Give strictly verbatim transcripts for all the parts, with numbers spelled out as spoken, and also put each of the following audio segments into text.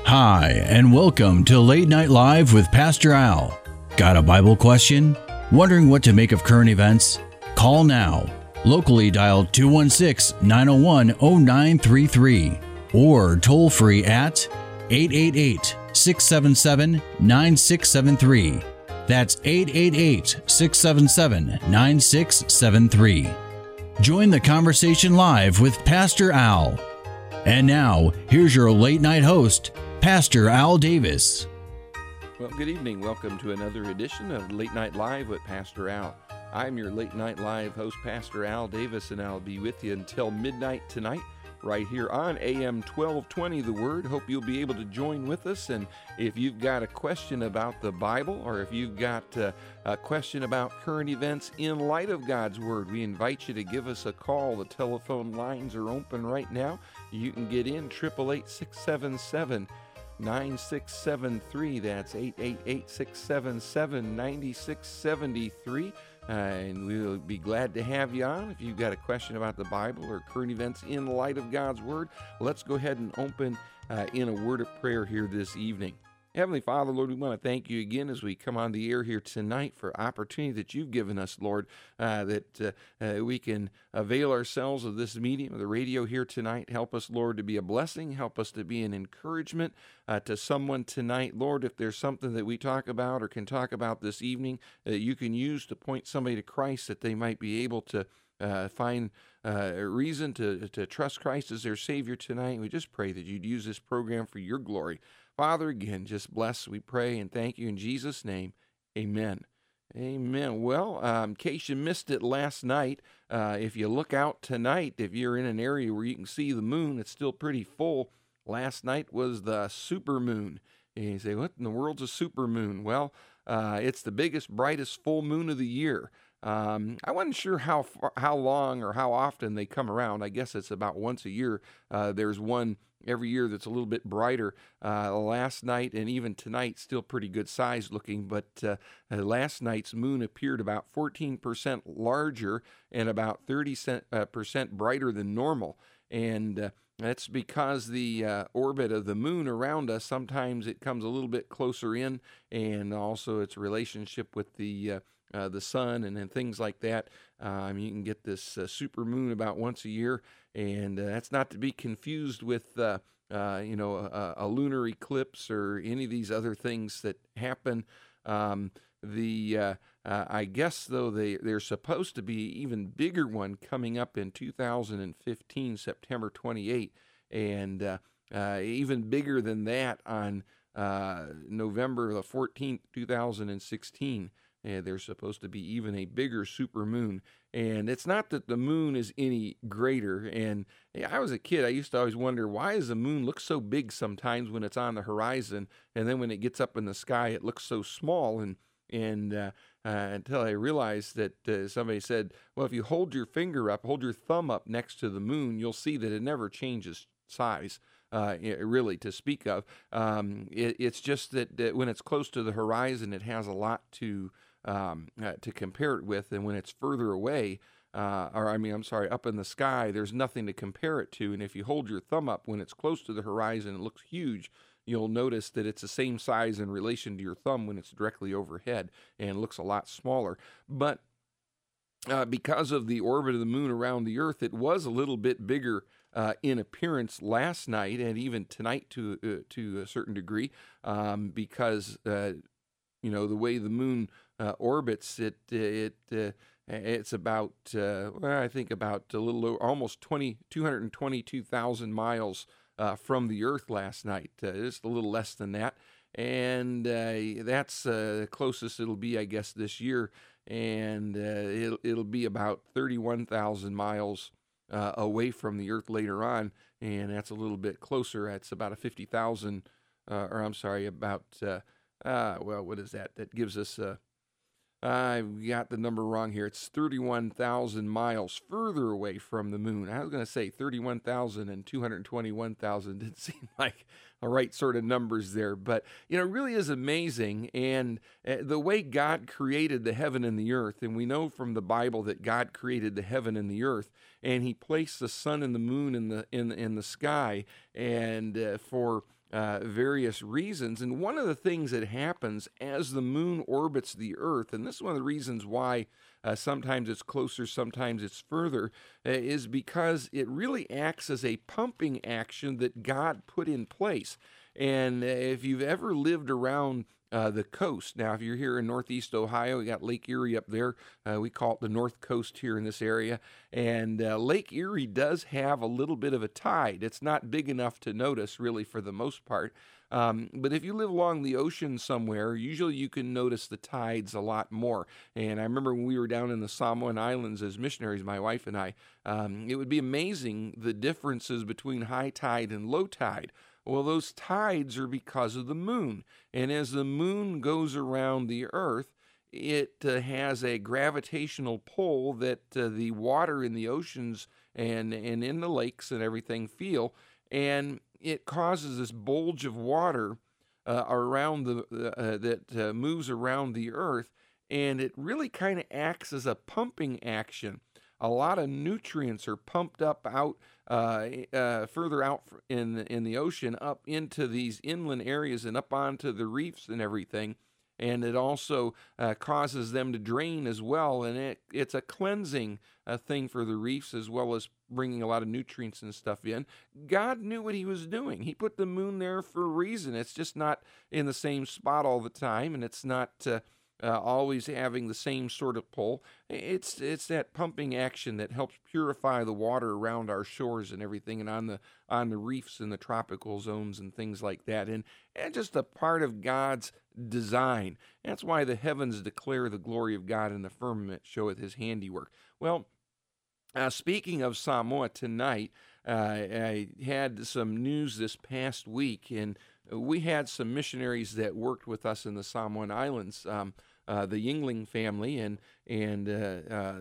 Hi, and welcome to Late Night Live with Pastor Al. Got a Bible question? Wondering what to make of current events? Call now. Locally dial two one six, nine oh one, oh nine three three or toll free at eight eight eight, six seven seven, nine six seven three. That's eight eight eight, six seven seven, nine six seven three. Join the conversation live with Pastor Al. And now, here's your late night host, Pastor Al Davis. Well, good evening. Welcome to another edition of Late Night Live with Pastor Al. I'm your Late Night Live host, Pastor Al Davis, and I'll be with you until midnight tonight, right here on A M twelve twenty, The Word. Hope you'll be able to join with us. And if you've got a question about the Bible, or if you've got uh, a question about current events in light of God's Word, we invite you to give us a call. The telephone lines are open right now. You can get in, eight eight eight, six seven seven, nine six seven three. That's eight eight eight, six seven seven, nine six seven three. Uh, and we'll be glad to have you on. If you've got a question about the Bible or current events in light of God's Word, let's go ahead and open uh, in a word of prayer here this evening. Heavenly Father, Lord, we want to thank you again as we come on the air here tonight for opportunity that you've given us, Lord, uh, that uh, uh, we can avail ourselves of this medium, of the radio here tonight. Help us, Lord, to be a blessing. Help us to be an encouragement uh, to someone tonight. Lord, if there's something that we talk about or can talk about this evening that you can use to point somebody to Christ, that they might be able to uh, find uh, a reason to, to trust Christ as their Savior tonight. We just pray that you'd use this program for your glory. Father, again, just bless, we pray, and thank you in Jesus' name. Amen. Amen. Well, um, in case you missed it last night, uh, if you look out tonight, if you're in an area where you can see the moon, it's still pretty full. Last night was the supermoon. And you say, what in the world's a supermoon? Well, uh, it's the biggest, brightest full moon of the year. Um, I wasn't sure how far, how long or how often they come around. I guess it's about once a year. Uh, there's one every year that's a little bit brighter. Uh, last night and even tonight, still pretty good size looking, but uh, uh, last night's moon appeared about fourteen percent larger and about thirty percent brighter than normal. And uh, that's because the uh, orbit of the moon around us, sometimes it comes a little bit closer in, and also its relationship with the uh, Uh, the sun and, and things like that. Um, you can get this uh, super moon about once a year, and uh, that's not to be confused with, uh, uh, you know, a, a lunar eclipse or any of these other things that happen. Um, the uh, uh, I guess, though, they, there's supposed to be even bigger one coming up in two thousand fifteen, September twenty-eighth, and uh, uh, even bigger than that on uh, November the fourteenth, two thousand sixteen. And there's supposed to be even a bigger supermoon. And it's not that the moon is any greater. And I was a kid, I used to always wonder, why does the moon look so big sometimes when it's on the horizon? And then when it gets up in the sky, it looks so small. And and uh, uh, until I realized that uh, somebody said, well, if you hold your finger up, hold your thumb up next to the moon, you'll see that it never changes size. Uh, really, to speak of. Um, it, it's just that, that when it's close to the horizon, it has a lot to um, uh, to compare it with, and when it's further away, uh, or I mean, I'm sorry, up in the sky, there's nothing to compare it to. And if you hold your thumb up when it's close to the horizon, it looks huge. You'll notice that it's the same size in relation to your thumb when it's directly overhead, and it looks a lot smaller. But uh, because of the orbit of the moon around the Earth, it was a little bit bigger Uh, in appearance last night, and even tonight to uh, to a certain degree, um, because uh, you know the way the moon uh, orbits, it it uh, it's about uh, well, I think about a little over, almost two hundred twenty-two thousand miles uh, from the Earth last night, uh, just a little less than that, and uh, that's uh, the closest it'll be, I guess, this year, and uh, it'll it'll be about thirty-one thousand miles Uh, away from the Earth later on, and that's a little bit closer. That's about a fifty thousand, uh, or I'm sorry, about, uh, uh, well, what is that? That gives us, uh, I've got the number wrong here. It's thirty-one thousand miles further away from the moon. I was going to say thirty-one thousand and two hundred twenty-one thousand. Didn't seem like the right sort of numbers there, but you know, it really is amazing. And uh, the way God created the heaven and the earth, and we know from the Bible that God created the heaven and the earth, and He placed the sun and the moon in the in in the sky, and uh, for uh, various reasons. And one of the things that happens as the moon orbits the Earth, and this is one of the reasons why uh, sometimes it's closer, sometimes it's further, uh, is because it really acts as a pumping action that God put in place. And uh, if you've ever lived around uh, the coast, now if you're here in Northeast Ohio, we got Lake Erie up there. Uh, we call it the North Coast here in this area. And uh, Lake Erie does have a little bit of a tide. It's not big enough to notice, really, for the most part. Um, but if you live along the ocean somewhere, usually you can notice the tides a lot more. And I remember when we were down in the Samoan Islands as missionaries, my wife and I, um, it would be amazing the differences between high tide and low tide. Well, those tides are because of the moon. And as the moon goes around the Earth, it uh, has a gravitational pull that uh, the water in the oceans and, and in the lakes and everything feel. And it causes this bulge of water uh, around the uh, that uh, moves around the Earth. And it really kind of acts as a pumping action. A lot of nutrients are pumped up out uh, uh, further out in the, in the ocean, up into these inland areas and up onto the reefs and everything. And it also uh, causes them to drain as well. And it, it's a cleansing uh, thing for the reefs, as well as bringing a lot of nutrients and stuff in. God knew what he was doing. He put the moon there for a reason. It's just not in the same spot all the time, and it's not uh, uh, always having the same sort of pull. It's it's that pumping action that helps purify the water around our shores and everything, and on the on the reefs and the tropical zones and things like that. And, and just a part of God's design. That's why the heavens declare the glory of God, and the firmament showeth his handiwork. Well, uh, speaking of Samoa tonight, uh, I had some news this past week, and we had some missionaries that worked with us in the Samoan Islands, um, uh, the Yingling family, and and uh, uh,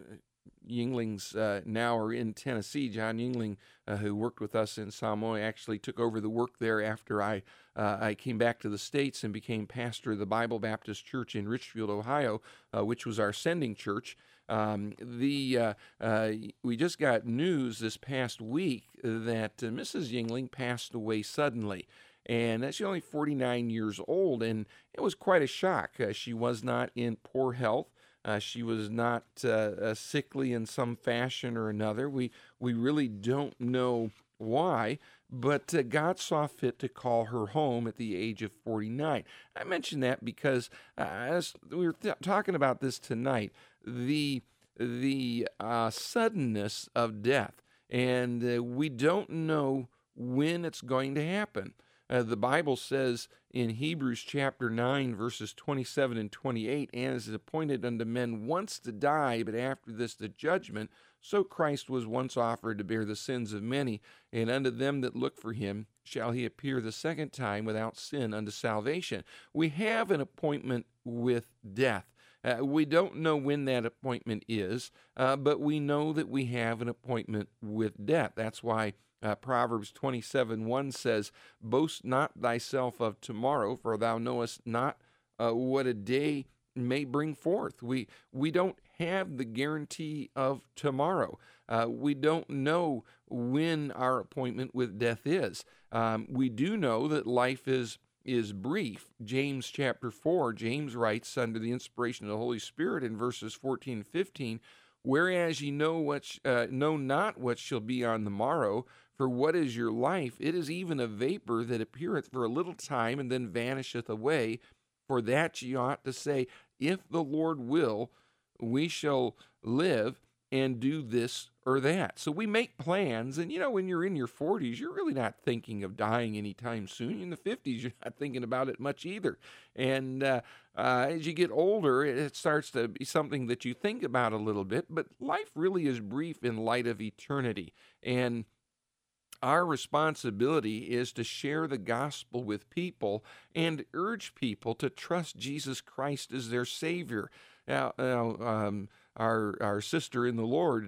Yinglings uh, now are in Tennessee. John Yingling, uh, who worked with us in Samoa, actually took over the work there after I uh, I came back to the States and became pastor of the Bible Baptist Church in Richfield, Ohio, uh, which was our sending church. Um, the uh, uh, we just got news this past week that uh, Missus Yingling passed away suddenly. And she's only forty-nine years old, and it was quite a shock. Uh, she was not in poor health. Uh, she was not uh, uh, sickly in some fashion or another. We we really don't know why, but uh, God saw fit to call her home at the age of forty-nine. I mention that because uh, as we were th- talking about this tonight, the the uh, suddenness of death, and uh, we don't know when it's going to happen. Uh, the Bible says in Hebrews chapter nine, verses twenty-seven and twenty-eight, and it is appointed unto men once to die, but after this the judgment. So Christ was once offered to bear the sins of many, and unto them that look for him shall he appear the second time without sin unto salvation. We have an appointment with death. Uh, we don't know when that appointment is, uh, but we know that we have an appointment with death. That's why Uh, Proverbs twenty-seven one says, boast not thyself of tomorrow, for thou knowest not uh, what a day may bring forth. We we don't have the guarantee of tomorrow. Uh, we don't know when our appointment with death is. Um, we do know that life is is brief. James chapter four, James writes under the inspiration of the Holy Spirit in verses fourteen and fifteen, whereas ye know what sh- uh, know not what shall be on the morrow, for what is your life? It is even a vapor that appeareth for a little time and then vanisheth away. For that ye ought to say, if the Lord will, we shall live and do this or that. So we make plans, and you know, when you're in your forties, you're really not thinking of dying anytime soon. In the fifties, you're not thinking about it much either. And uh, uh, as you get older, it starts to be something that you think about a little bit, but life really is brief in light of eternity. And our responsibility is to share the gospel with people and urge people to trust Jesus Christ as their Savior. Now, now um, our our sister in the Lord, uh,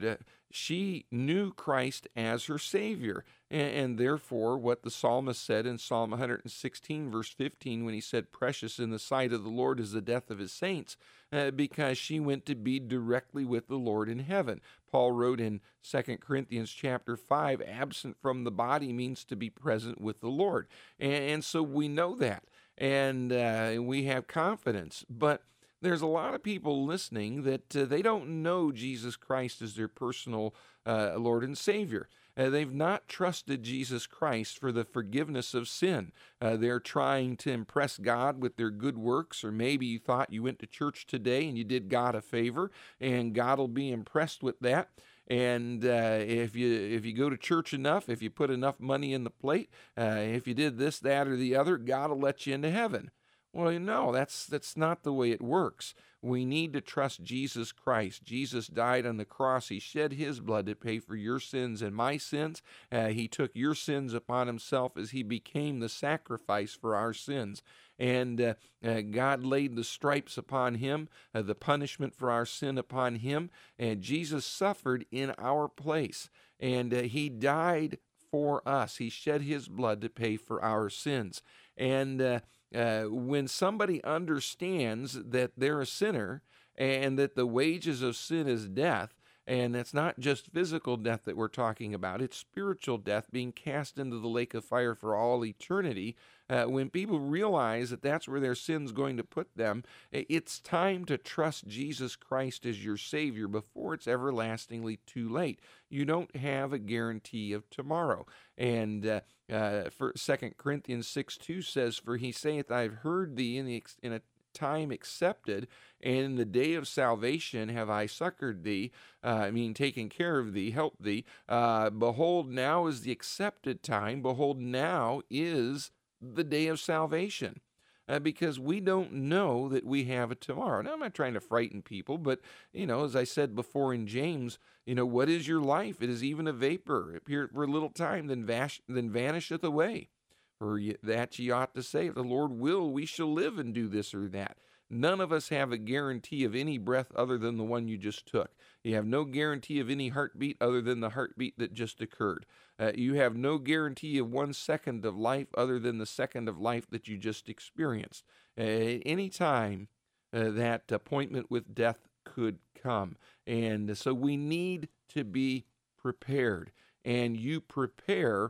she knew Christ as her Savior. And, and therefore, what the psalmist said in Psalm one sixteen, verse fifteen, when he said, "Precious in the sight of the Lord is the death of his saints," uh, because she went to be directly with the Lord in heaven. Paul wrote in Second Corinthians chapter five, "Absent from the body means to be present with the Lord." And, and so we know that, and uh, we have confidence. But there's a lot of people listening that uh, they don't know Jesus Christ as their personal uh, Lord and Savior. Uh, they've not trusted Jesus Christ for the forgiveness of sin. Uh, they're trying to impress God with their good works, or maybe you thought you went to church today and you did God a favor, and God will be impressed with that. And uh, if you if you go to church enough, if you put enough money in the plate, uh, if you did this, that, or the other, God will let you into heaven. Well, no, that's that's not the way it works. We need to trust Jesus Christ. Jesus died on the cross. He shed his blood to pay for your sins and my sins. Uh, he took your sins upon himself as he became the sacrifice for our sins. And uh, uh, God laid the stripes upon him, uh, the punishment for our sin upon him, and Jesus suffered in our place. And uh, he died for us. He shed his blood to pay for our sins. And uh, uh, when somebody understands that they're a sinner and that the wages of sin is death, and it's not just physical death that we're talking about, it's spiritual death, being cast into the lake of fire for all eternity. Uh, when people realize that that's where their sin's going to put them, it's time to trust Jesus Christ as your Savior before it's everlastingly too late. You don't have a guarantee of tomorrow. And uh, uh, for Second Corinthians six two says, "For he saith, I've heard thee in, the ex- in a time accepted, and in the day of salvation have I succored thee," uh, I mean, taken care of thee, helped thee. Uh, behold, now is the accepted time. Behold, now is the day of salvation. Uh, because we don't know that we have a tomorrow. Now, I'm not trying to frighten people, but, you know, as I said before in James, you know, what is your life? It is even a vapor. It appeareth for a little time, then, vash, then vanisheth away. For that ye ought to say, if the Lord will, we shall live and do this or that. None of us have a guarantee of any breath other than the one you just took. You have no guarantee of any heartbeat other than the heartbeat that just occurred. Uh, you have no guarantee of one second of life other than the second of life that you just experienced. Uh, any time uh, that appointment with death could come. And so we need to be prepared. And you prepare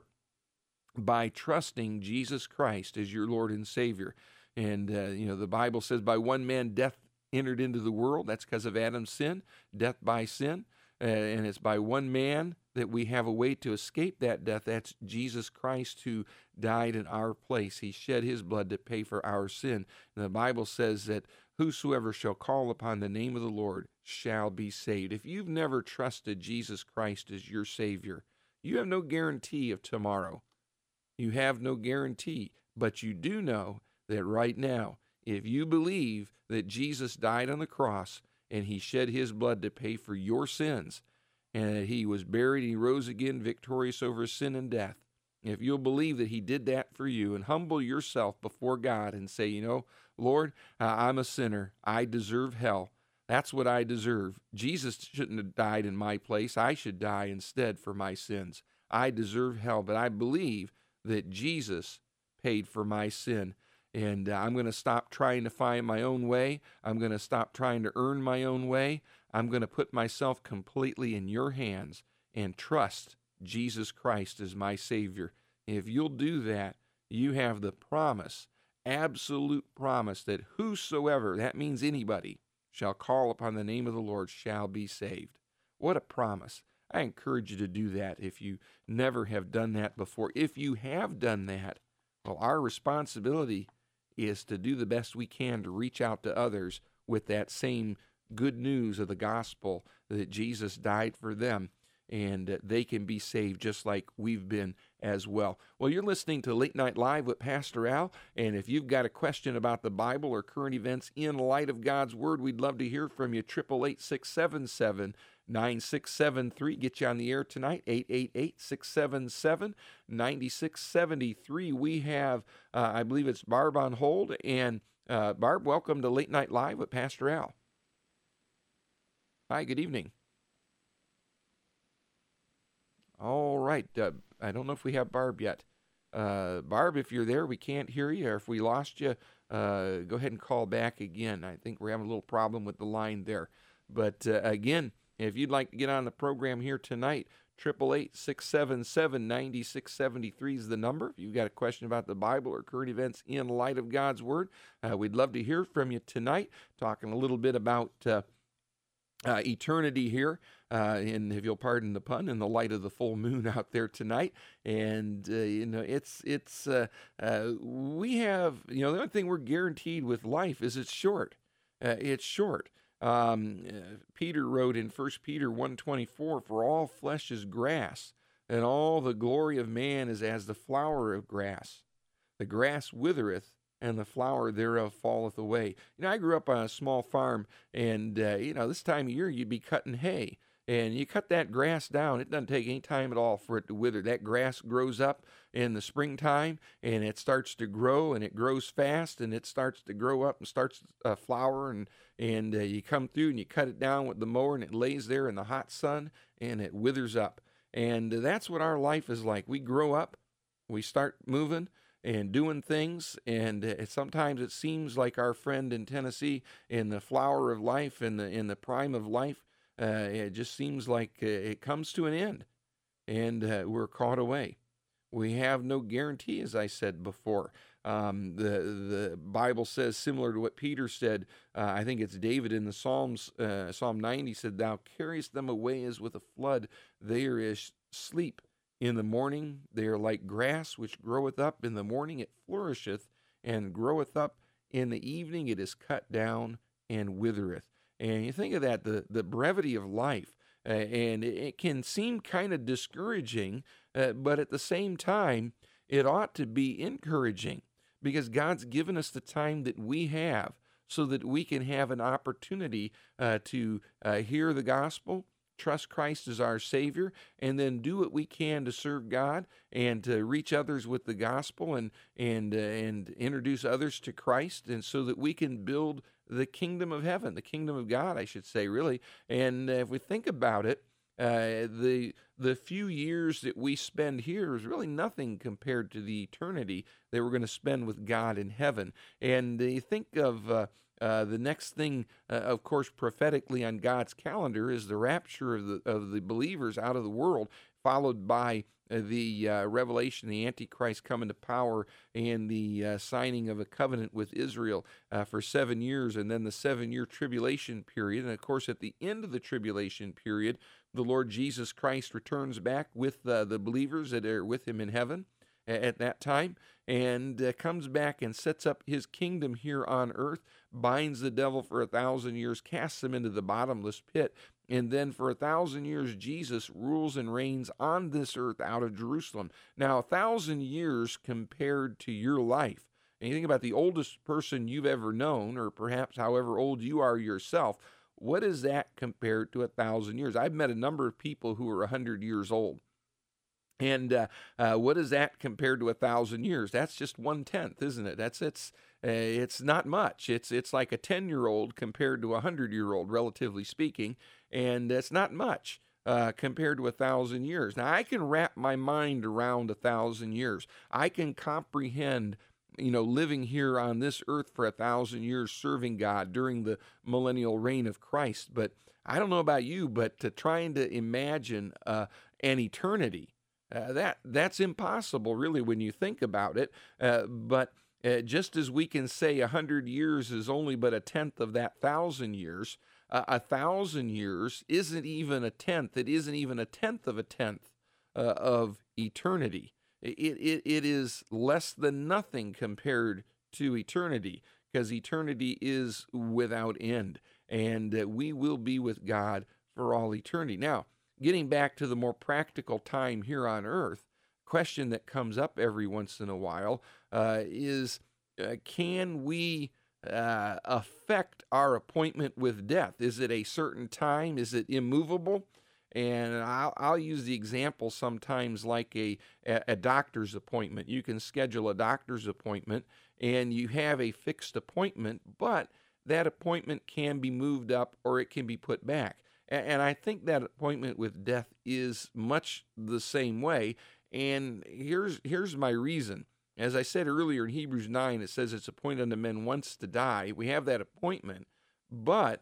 by trusting Jesus Christ as your Lord and Savior. And, uh, you know, the Bible says by one man death entered into the world. That's because of Adam's sin, death by sin. Uh, and it's by one man that we have a way to escape that death. That's Jesus Christ, who died in our place. He shed his blood to pay for our sin. And the Bible says that whosoever shall call upon the name of the Lord shall be saved. If you've never trusted Jesus Christ as your Savior, you have no guarantee of tomorrow. You have no guarantee, but you do know that right now, if you believe that Jesus died on the cross and he shed his blood to pay for your sins, and that he was buried and he rose again victorious over sin and death, if you'll believe that he did that for you and humble yourself before God and say, you know, Lord, uh, I'm a sinner. I deserve hell. That's what I deserve. Jesus shouldn't have died in my place. I should die instead for my sins. I deserve hell, but I believe that Jesus paid for my sin. And uh, I'm going to stop trying to find my own way. I'm going to stop trying to earn my own way. I'm going to put myself completely in your hands and trust Jesus Christ as my Savior. If you'll do that, you have the promise, absolute promise, that whosoever, that means anybody, shall call upon the name of the Lord shall be saved. What a promise. I encourage you to do that if you never have done that before. If you have done that, well, our responsibility is to do the best we can to reach out to others with that same good news of the gospel that Jesus died for them, and uh, they can be saved just like we've been as well. Well, you're listening to Late Night Live with Pastor Al, and if you've got a question about the Bible or current events in light of God's Word, we'd love to hear from you. eight eight eight, six seven seven, nine six seven three. Get you on the air tonight, eight eight eight, six seven seven, nine six seven three. We have, uh, I believe it's Barb on hold, and uh, Barb, welcome to Late Night Live with Pastor Al. Hi, good evening. All right. Uh, I don't know if we have Barb yet. Uh, Barb, if you're there, we can't hear you, or if we lost you, uh, go ahead and call back again. I think we're having a little problem with the line there. But uh, again, if you'd like to get on the program here tonight, eight eight eight, six seven seven, nine six seven three is the number. If you've got a question about the Bible or current events in light of God's Word, uh, we'd love to hear from you tonight, talking a little bit about uh, uh, eternity here, uh, and if you'll pardon the pun, in the light of the full moon out there tonight. And, uh, you know, it's, it's uh, uh, we have, you know, the only thing we're guaranteed with life is it's short. Uh, it's short. Um, uh, Peter wrote in First Peter one twenty-four, "For all flesh is grass, and all the glory of man is as the flower of grass. The grass withereth, and the flower thereof falleth away." You know, I grew up on a small farm, and, uh, you know, this time of year you'd be cutting hay. And you cut that grass down, it doesn't take any time at all for it to wither. That grass grows up in the springtime, and it starts to grow, and it grows fast, and it starts to grow up and starts to uh, flower, and, and uh, you come through and you cut it down with the mower, and it lays there in the hot sun, and it withers up. And uh, that's what our life is like. We grow up, we start moving and doing things, and uh, sometimes it seems like our friend in Tennessee, in the flower of life, in the, in the prime of life, Uh, it just seems like uh, it comes to an end, and uh, we're caught away. We have no guarantee, as I said before. Um, the the Bible says, similar to what Peter said, uh, I think it's David in the Psalms, uh, Psalm ninety said, "Thou carriest them away as with a flood. They are as sleep. In the morning they are like grass which groweth up. In the morning it flourisheth, and groweth up. In the evening it is cut down and withereth." And you think of that, the, the brevity of life, uh, and it, it can seem kind of discouraging, uh, but at the same time, it ought to be encouraging, because God's given us the time that we have so that we can have an opportunity uh, to uh, hear the gospel, trust Christ as our Savior, and then do what we can to serve God and to reach others with the gospel, and and uh, and introduce others to Christ, and so that we can build the kingdom of heaven, the kingdom of God, I should say, really. And uh, if we think about it, uh, the the few years that we spend here is really nothing compared to the eternity that we're going to spend with God in heaven. And uh, you think of uh, uh, the next thing, uh, of course, prophetically on God's calendar is the rapture of the of the believers out of the world, followed by uh, the uh, revelation, the Antichrist coming to power, and the uh, signing of a covenant with Israel uh, for seven years, and then the seven-year tribulation period. And, of course, at the end of the tribulation period, the Lord Jesus Christ returns back with uh, the believers that are with him in heaven at that time, and uh, comes back and sets up his kingdom here on earth, binds the devil for a thousand years, casts him into the bottomless pit, and then for a thousand years Jesus rules and reigns on this earth out of Jerusalem. Now, a thousand years compared to your life, and you think about the oldest person you've ever known, or perhaps however old you are yourself, what is that compared to a thousand years? I've met a number of people who are a hundred years old. And uh, uh, what is that compared to a thousand years? That's just one tenth, isn't it? That's it's uh, it's not much. It's it's like a ten year old compared to a hundred year old, relatively speaking, and it's not much uh, compared to a thousand years. Now I can wrap my mind around a thousand years. I can comprehend, you know, living here on this earth for a thousand years, serving God during the millennial reign of Christ. But I don't know about you, but to trying to imagine uh, an eternity. Uh, that that's impossible, really, when you think about it. Uh, but uh, just as we can say a hundred years is only but a tenth of that thousand years, uh, a thousand years isn't even a tenth. It isn't even a tenth of a tenth uh, of eternity. It, it it is less than nothing compared to eternity, because eternity is without end, and uh, we will be with God for all eternity. Now, getting back to the more practical time here on earth, question that comes up every once in a while uh, is, uh, can we uh, affect our appointment with death? Is it a certain time? Is it immovable? And I'll, I'll use the example sometimes like a, a doctor's appointment. You can schedule a doctor's appointment, and you have a fixed appointment, but that appointment can be moved up or it can be put back. And I think that appointment with death is much the same way. And here's here's my reason. As I said earlier in Hebrews nine, it says it's appointed unto men once to die. We have that appointment. But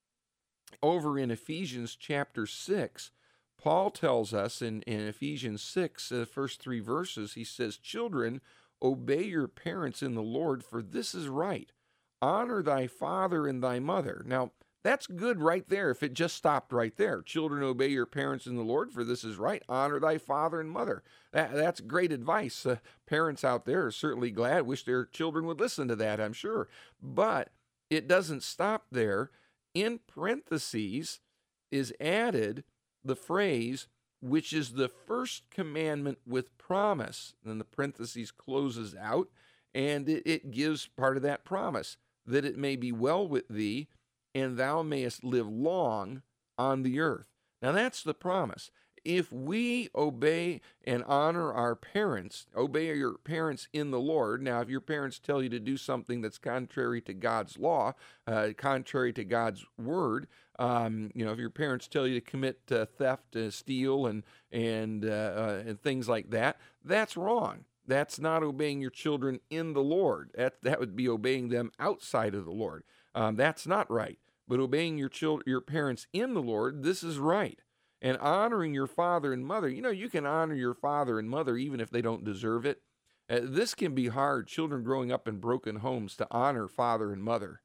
over in Ephesians chapter six, Paul tells us in, in Ephesians six, the first three verses, he says, "Children, obey your parents in the Lord, for this is right. Honor thy father and thy mother." Now, that's good right there if it just stopped right there. "Children, obey your parents in the Lord, for this is right. Honor thy father and mother." That, that's great advice. Uh, parents out there are certainly glad, wish their children would listen to that, I'm sure. But it doesn't stop there. In parentheses is added the phrase, "which is the first commandment with promise." Then the parentheses closes out, and it, it gives part of that promise, "that it may be well with thee, and thou mayest live long on the earth." Now that's the promise. If we obey and honor our parents, obey your parents in the Lord. Now, if your parents tell you to do something that's contrary to God's law, uh, contrary to God's word, um, you know, if your parents tell you to commit uh, theft, uh, steal, and and uh, uh, and things like that, that's wrong. That's not obeying your children in the Lord. That that would be obeying them outside of the Lord. Um, that's not right. But obeying your children, your parents in the Lord, this is right. And honoring your father and mother, you know, you can honor your father and mother even if they don't deserve it. Uh, this can be hard, children growing up in broken homes, to honor father and mother.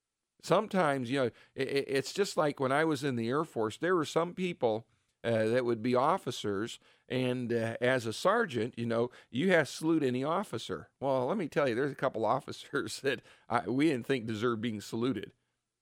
Sometimes, you know, it, it's just like when I was in the Air Force, there were some people uh, that would be officers, and uh, as a sergeant, you know, you have to salute any officer. Well, let me tell you, there's a couple officers that I, we didn't think deserved being saluted.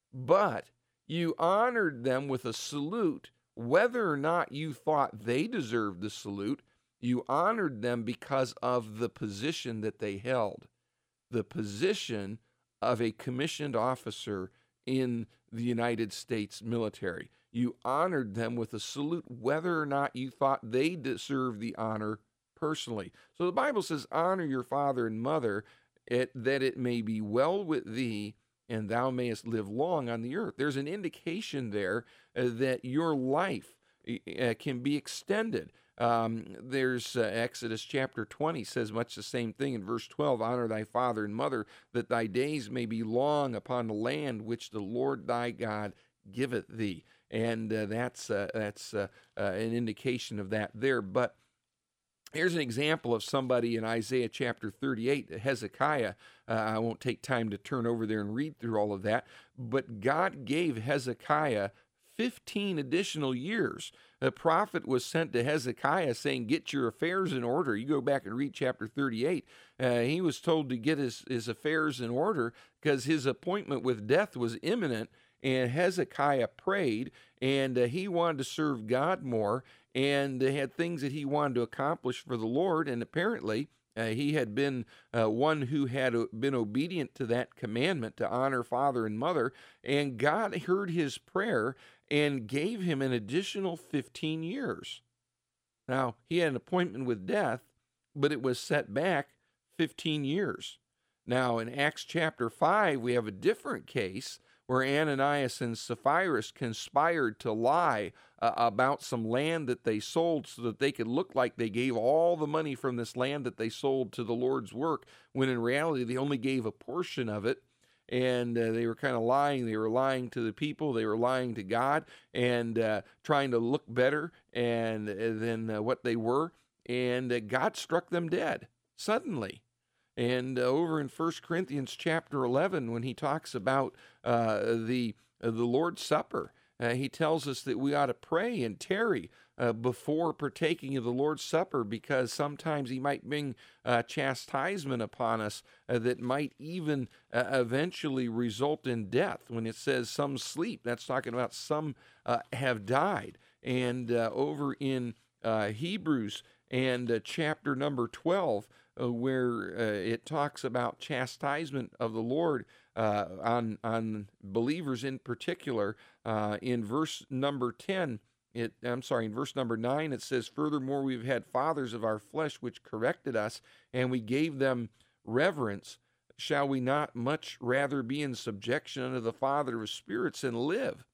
But you honored them with a salute, whether or not you thought they deserved the salute. You honored them because of the position that they held, the position of a commissioned officer in the United States military. You honored them with a salute, whether or not you thought they deserved the honor personally. So the Bible says, "Honor your father and mother, it, that it may be well with thee, and thou mayest live long on the earth." There's an indication there uh, that your life uh, can be extended. Um, there's uh, Exodus chapter twenty says much the same thing in verse twelve, "Honor thy father and mother, that thy days may be long upon the land which the Lord thy God giveth thee." And uh, that's uh, that's uh, uh, an indication of that there. But here's an example of somebody in Isaiah chapter thirty-eight, Hezekiah. Uh, I won't take time to turn over there and read through all of that, but God gave Hezekiah fifteen additional years. The prophet was sent to Hezekiah saying, "Get your affairs in order." You go back and read chapter thirty-eight. Uh, he was told to get his, his affairs in order because his appointment with death was imminent. And Hezekiah prayed, and uh, he wanted to serve God more, and uh, had things that he wanted to accomplish for the Lord. And apparently, uh, he had been uh, one who had uh, been obedient to that commandment to honor father and mother. And God heard his prayer and gave him an additional fifteen years. Now, he had an appointment with death, but it was set back fifteen years. Now, in Acts chapter five, we have a different case where Ananias and Sapphira conspired to lie uh, about some land that they sold so that they could look like they gave all the money from this land that they sold to the Lord's work, when in reality they only gave a portion of it. And uh, they were kind of lying. They were lying to the people. They were lying to God, and uh, trying to look better and uh, than uh, what they were. And uh, God struck them dead suddenly. And uh, over in First Corinthians chapter eleven, when he talks about uh, the uh, the Lord's Supper, uh, he tells us that we ought to pray and tarry uh, before partaking of the Lord's Supper, because sometimes he might bring uh, chastisement upon us uh, that might even uh, eventually result in death. When it says some sleep, that's talking about some uh, have died. And uh, over in uh, Hebrews and uh, chapter number twelve, Uh, where uh, it talks about chastisement of the Lord uh, on on believers in particular. Uh, in verse number ten, it I'm sorry, in verse number nine, it says, "Furthermore, we've had fathers of our flesh which corrected us, and we gave them reverence. Shall we not much rather be in subjection unto the Father of spirits and live?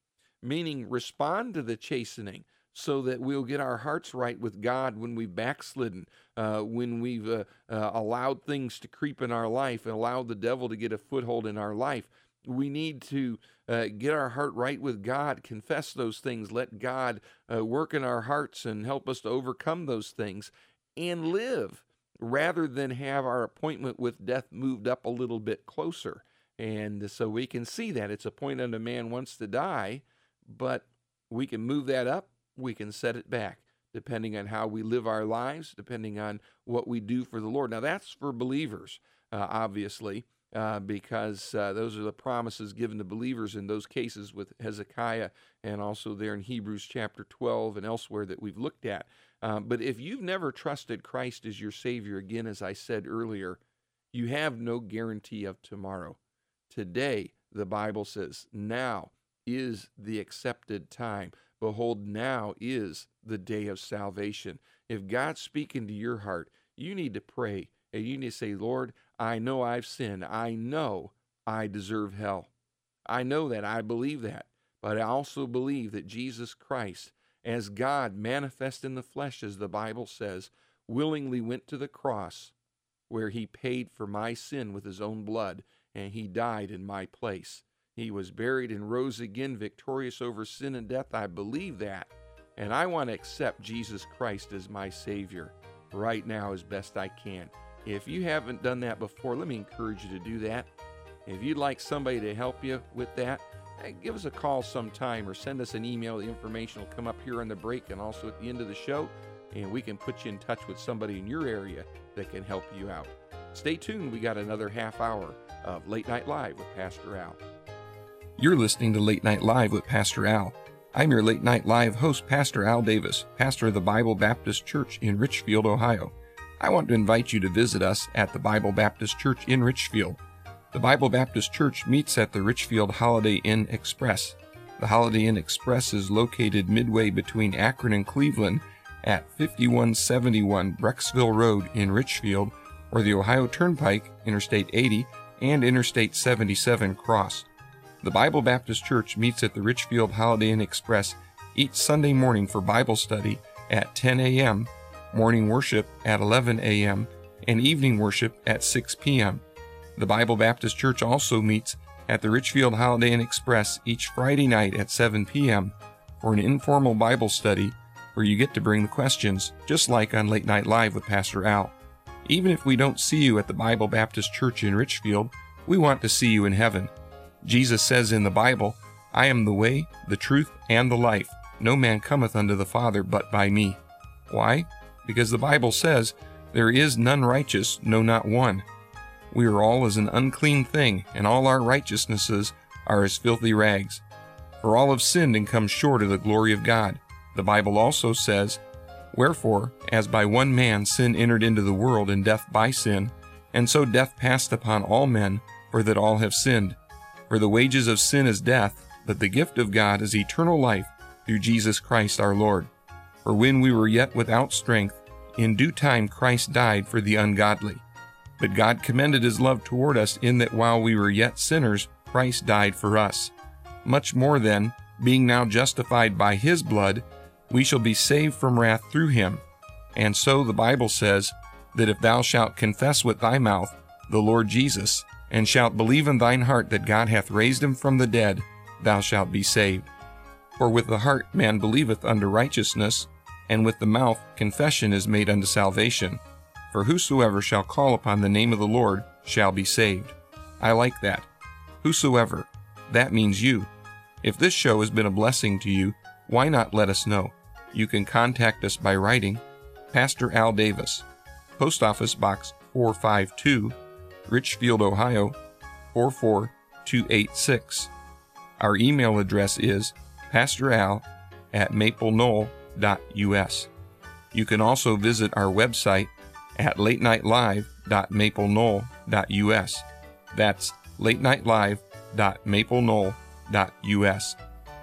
meaning respond to the chastening, so that we'll get our hearts right with God when we've backslidden, uh, when we've uh, uh, allowed things to creep in our life and allowed the devil to get a foothold in our life. We need to uh, get our heart right with God, confess those things, let God uh, work in our hearts and help us to overcome those things and live, rather than have our appointment with death moved up a little bit closer. And so we can see that it's appointed unto man once to die, but we can move that up, we can set it back, depending on how we live our lives, depending on what we do for the Lord. Now, that's for believers, uh, obviously, uh, because uh, those are the promises given to believers in those cases with Hezekiah, and also there in Hebrews chapter twelve and elsewhere that we've looked at. Um, but if you've never trusted Christ as your Savior, again, as I said earlier, you have no guarantee of tomorrow. Today, the Bible says, now is the accepted time. Behold, now is the day of salvation. If God's speaking to your heart, you need to pray, and you need to say, Lord, I know I've sinned. I know I deserve hell. I know that. I believe that. But I also believe that Jesus Christ, as God manifest in the flesh, as the Bible says, willingly went to the cross where he paid for my sin with his own blood, and he died in my place. He was buried and rose again, victorious over sin and death. I believe that, and I want to accept Jesus Christ as my Savior right now as best I can. If you haven't done that before, let me encourage you to do that. If you'd like somebody to help you with that, hey, give us a call sometime or send us an email. The information will come up here on the break and also at the end of the show, and we can put you in touch with somebody in your area that can help you out. Stay tuned. We got another half hour of Late Night Live with Pastor Al. You're listening to Late Night Live with Pastor Al. I'm your Late Night Live host, Pastor Al Davis, pastor of the Bible Baptist Church in Richfield, Ohio. I want to invite you to visit us at the Bible Baptist Church in Richfield. The Bible Baptist Church meets at the Richfield Holiday Inn Express. The Holiday Inn Express is located midway between Akron and Cleveland at fifty-one seventy-one Brecksville Road in Richfield, or the Ohio Turnpike, Interstate eighty, and Interstate seventy-seven cross. The Bible Baptist Church meets at the Richfield Holiday Inn Express each Sunday morning for Bible study at ten a.m., morning worship at eleven a.m., and evening worship at six p.m. The Bible Baptist Church also meets at the Richfield Holiday Inn Express each Friday night at seven p.m. for an informal Bible study where you get to bring the questions, just like on Late Night Live with Pastor Al. Even if we don't see you at the Bible Baptist Church in Richfield, we want to see you in heaven. Jesus says in the Bible, I am the way, the truth, and the life. No man cometh unto the Father but by me. Why? Because the Bible says, there is none righteous, no not one. We are all as an unclean thing, and all our righteousnesses are as filthy rags. For all have sinned and come short of the glory of God. The Bible also says, Wherefore, as by one man sin entered into the world, and death by sin, and so death passed upon all men, for that all have sinned. For the wages of sin is death, but the gift of God is eternal life through Jesus Christ our Lord. For when we were yet without strength, in due time Christ died for the ungodly. But God commended his love toward us in that while we were yet sinners, Christ died for us. Much more then, being now justified by his blood, we shall be saved from wrath through him. And so the Bible says, that if thou shalt confess with thy mouth the Lord Jesus, and shalt believe in thine heart that God hath raised him from the dead, thou shalt be saved. For with the heart man believeth unto righteousness, and with the mouth confession is made unto salvation. For whosoever shall call upon the name of the Lord shall be saved. I like that. Whosoever. That means you. If this show has been a blessing to you, why not let us know? You can contact us by writing Pastor Al Davis, Post Office Box four five two, Richfield, Ohio four four two eight six. Our email address is pastoral at maple knoll dot u s. You can also visit our website at late night live dot maple knoll dot u s. That's late night live dot maple knoll dot u s.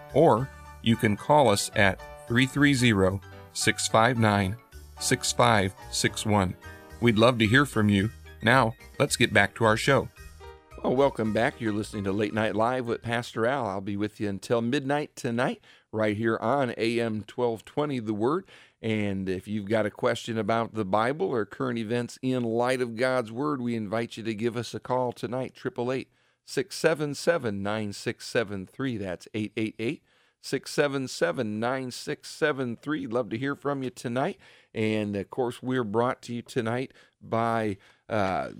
Or you can call us at three three zero, six five nine, six five six one. We'd love to hear from you. Now, let's get back to our show. Well, welcome back. You're listening to Late Night Live with Pastor Al. I'll be with you until midnight tonight, right here on A M twelve twenty, The Word. And if you've got a question about the Bible or current events in light of God's Word, we invite you to give us a call tonight, eight eight eight, six seven seven, nine six seven three. That's eight eight eight, six seven seven, nine six seven three. Love to hear from you tonight. And, of course, we're brought to you tonight by... Uh,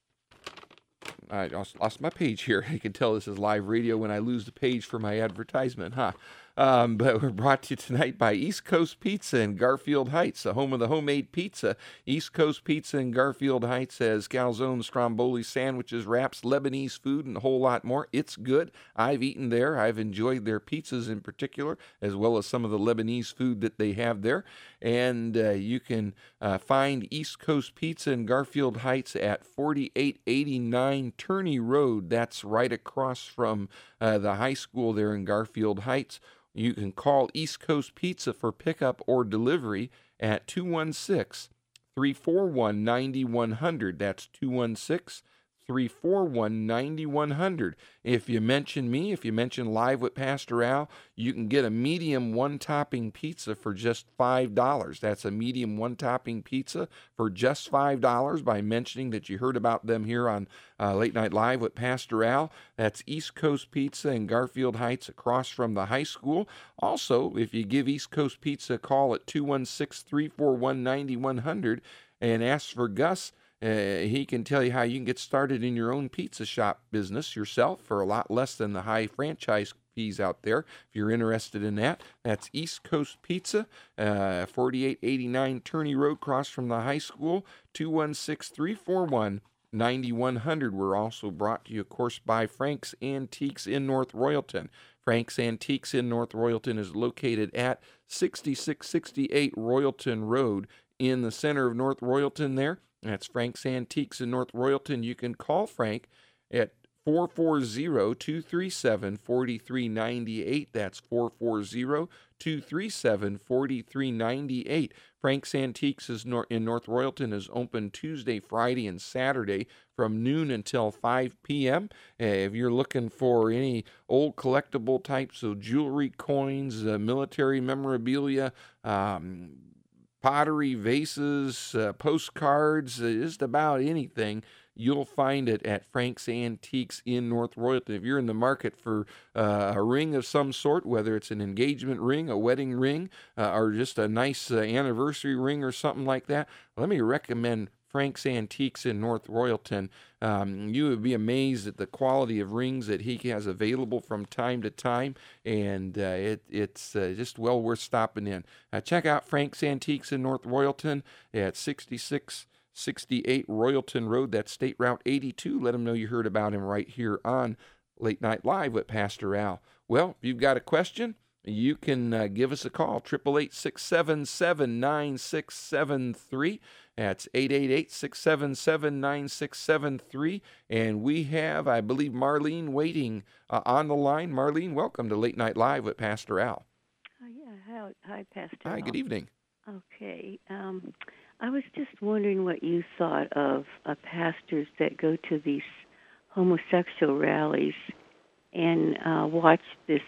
I lost, lost my page here. You can tell this is live radio when I lose the page for my advertisement, huh? Um, but we're brought to you tonight by East Coast Pizza in Garfield Heights, the home of the homemade pizza. East Coast Pizza in Garfield Heights has calzone, stromboli, sandwiches, wraps, Lebanese food, and a whole lot more. It's good. I've eaten there. I've enjoyed their pizzas in particular, as well as some of the Lebanese food that they have there. And uh, you can uh, find East Coast Pizza in Garfield Heights at forty-eight eighty-nine Turney Road. That's right across from uh, the high school there in Garfield Heights. You can call East Coast Pizza for pickup or delivery at two one six, three four one, nine one zero zero. That's two one six, three four one, nine one zero zero. If you mention me, if you mention Live with Pastor Al, you can get a medium one-topping pizza for just five dollars. That's a medium one-topping pizza for just five dollars by mentioning that you heard about them here on uh, Late Night Live with Pastor Al. That's East Coast Pizza in Garfield Heights across from the high school. Also, if you give East Coast Pizza a call at two one six, three four one, nine one zero zero and ask for Gus, Uh, he can tell you how you can get started in your own pizza shop business yourself for a lot less than the high franchise fees out there. If you're interested in that, that's East Coast Pizza, uh, forty-eight eighty-nine Turney Road, across from the high school, two one six, three four one, nine one zero zero. We're also brought to you, of course, by Frank's Antiques in North Royalton. Frank's Antiques in North Royalton is located at sixty-six sixty-eight Royalton Road in the center of North Royalton there. That's Frank's Antiques in North Royalton. You can call Frank at four four zero, two three seven, four three nine eight. That's four four zero, two three seven, four three nine eight. Frank's Antiques is nor- in North Royalton is open Tuesday, Friday, and Saturday from noon until five p.m. Uh, if you're looking for any old collectible types of jewelry, coins, uh, military memorabilia, um, pottery, vases, uh, postcards, uh, just about anything, you'll find it at Frank's Antiques in North Royalton. If you're in the market for uh, a ring of some sort, whether it's an engagement ring, a wedding ring, uh, or just a nice uh, anniversary ring or something like that, let me recommend Frank's Antiques in North Royalton. Um, you would be amazed at the quality of rings that he has available from time to time, and uh, it, it's uh, just well worth stopping in. Uh, check out Frank's Antiques in North Royalton at sixty-six sixty-eight Royalton Road. That's State Route eighty-two. Let him know you heard about him right here on Late Night Live with Pastor Al. Well, if you've got a question, you can uh, give us a call, eight eight eight, six seven seven, nine six seven three. That's eight eight eight, six seven seven, nine six seven three. And we have, I believe, Marlene waiting uh, on the line. Marlene, welcome to Late Night Live with Pastor Al. Oh, yeah. Hi, hi Pastor Hi, Al. good evening. Okay. Um, I was just wondering what you thought of uh, pastors that go to these homosexual rallies and uh, watch this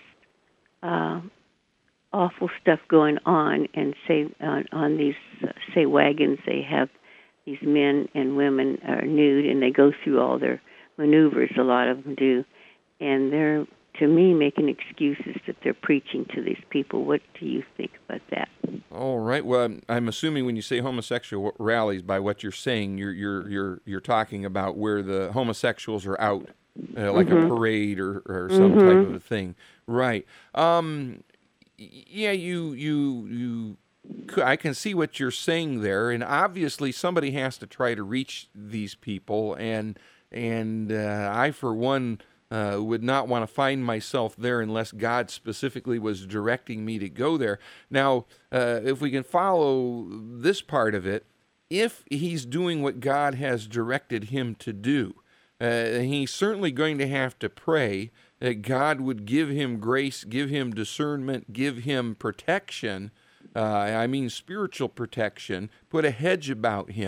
uh, awful stuff going on, and say uh, on these uh, say wagons they have these men and women are nude, and they go through all their maneuvers. A lot of them do, and they're, to me, making excuses that they're preaching to these people. What do you think about that? All right. Well, I'm, I'm assuming when you say homosexual rallies, by what you're saying, you're you're you're you're talking about where the homosexuals are out, uh, like mm-hmm. a parade or or some mm-hmm. type of a thing, right? Um, yeah, you you you. I can see what you're saying there, and obviously somebody has to try to reach these people, and and uh, I, for one, uh, would not want to find myself there unless God specifically was directing me to go there. Now, uh, if we can follow this part of it, if he's doing what God has directed him to do, uh, he's certainly going to have to pray that God would give him grace, give him discernment, give him protection. Uh, I mean spiritual protection, put a hedge about him,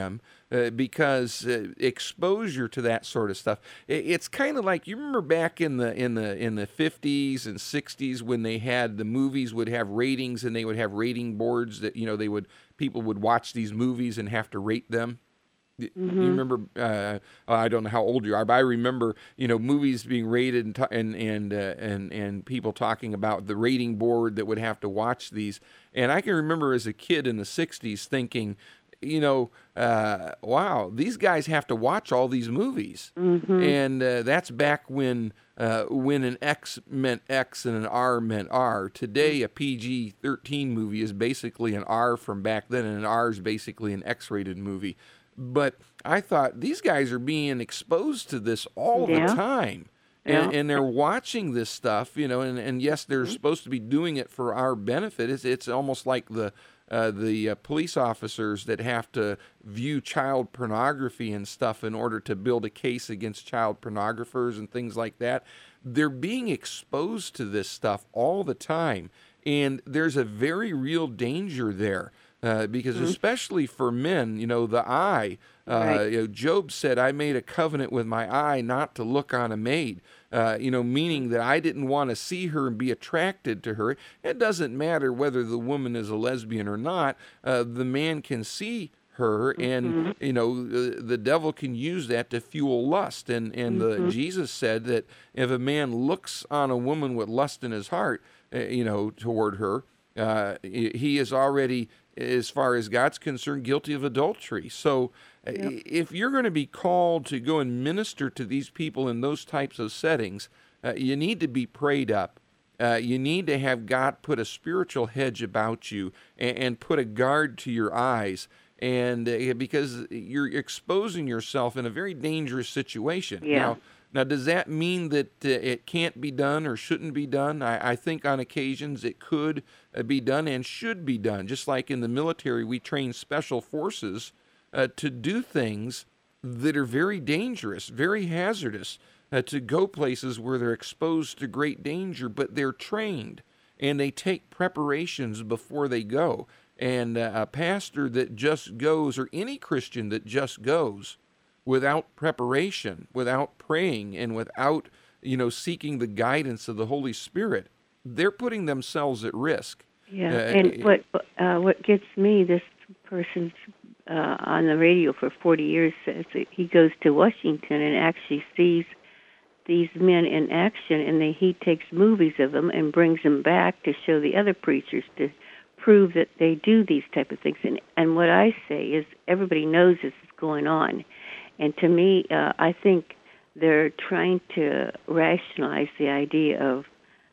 uh, because uh, exposure to that sort of stuff. It, it's kind of like, you remember back in the in the in the fifties and sixties when they had the movies would have ratings, and they would have rating boards that, you know, they would people would watch these movies and have to rate them. Mm-hmm. You remember? Uh, I don't know how old you are, but I remember, you know, movies being rated and t- and and, uh, and and people talking about the rating board that would have to watch these. And I can remember as a kid in the sixties thinking, you know, uh, wow, these guys have to watch all these movies. Mm-hmm. And uh, that's back when uh, when an X meant X and an R meant R. Today, a P G thirteen movie is basically an R from back then, and an R is basically an X-rated movie. But I thought, these guys are being exposed to this all yeah. the time. And, yeah. and they're watching this stuff, you know, and, and yes, they're mm-hmm. supposed to be doing it for our benefit. It's, it's almost like the uh, the uh, police officers that have to view child pornography and stuff in order to build a case against child pornographers and things like that. They're being exposed to this stuff all the time. And there's a very real danger there. Uh, because mm-hmm. especially for men, you know, the eye, uh, right. you know, Job said, I made a covenant with my eye not to look on a maid, uh, you know, meaning that I didn't want to see her and be attracted to her. It doesn't matter whether the woman is a lesbian or not. Uh, the man can see her, and, mm-hmm. you know, the, the devil can use that to fuel lust. And, and mm-hmm. the, Jesus said that if a man looks on a woman with lust in his heart, uh, you know, toward her, uh, he is already, as far as God's concerned, guilty of adultery. So yep. if you're going to be called to go and minister to these people in those types of settings, uh, you need to be prayed up. Uh, you need to have God put a spiritual hedge about you and, and put a guard to your eyes, and uh, because you're exposing yourself in a very dangerous situation. Yeah. Now, Now, does that mean that uh, it can't be done or shouldn't be done? I, I think on occasions it could uh, be done and should be done. Just like in the military, we train special forces uh, to do things that are very dangerous, very hazardous, uh, to go places where they're exposed to great danger, but they're trained and they take preparations before they go. And uh, a pastor that just goes, or any Christian that just goes, without preparation, without praying, and without, you know, seeking the guidance of the Holy Spirit, they're putting themselves at risk. Yeah, uh, and what uh, what gets me, this person's uh, on the radio for forty years, says that he goes to Washington and actually sees these men in action, and they, he takes movies of them and brings them back to show the other preachers to prove that they do these type of things. And, and what I say is, everybody knows this is going on. And to me, uh, I think they're trying to rationalize the idea of,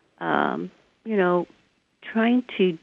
um, you know, trying to.